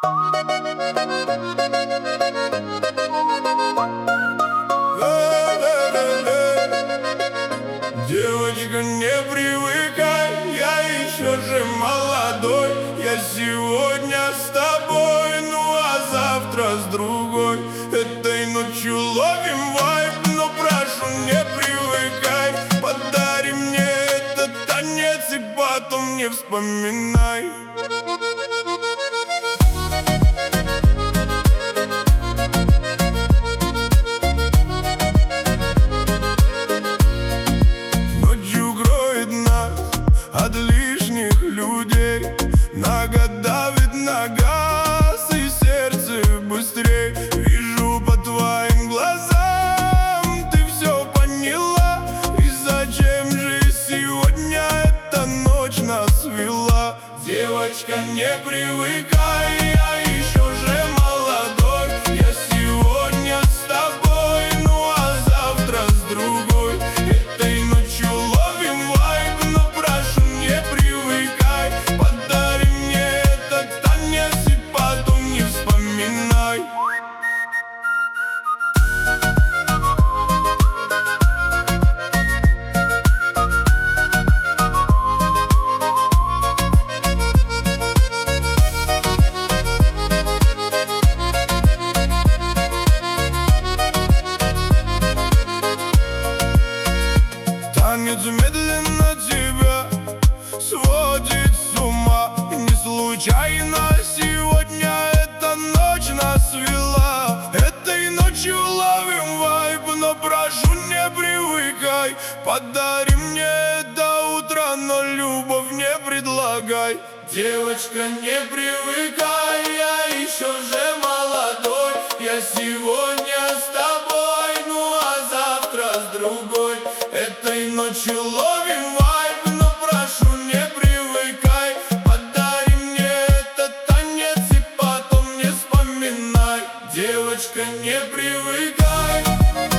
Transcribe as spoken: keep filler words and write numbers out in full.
Девочка, не привыкай, я еще же молодой. Я сегодня с тобой, ну а завтра с другой. Этой ночью ловим вайб, но прошу, не привыкай. Подари мне этот танец и потом не вспоминай. От лишних людей нога давит на газ, и сердце быстрей. Вижу по твоим глазам, ты все поняла. И зачем же сегодня эта ночь нас свела? Девочка, не привыкай, я еще же молодой. Я сегодня с тобой, ну а завтра с другой. Этой ночью ловим вайб, но прошу, не привыкай. Подари мне этот танец и потом не вспоминай. Танец медленно тебя сводит с ума. Не случайно сегодня эта ночь нас свела. Этой ночью ловим вайб, но прошу, не привыкай. Подари мне до утра, но любовь не предлагай. Девочка, не привыкай, я еще же молодой. Я сегодня с тобой, ну а завтра с другой. Этой ночью ловим вайб, но прошу, не привыкай. Подари мне этот танец и потом не вспоминай. Девочка, не привыкай.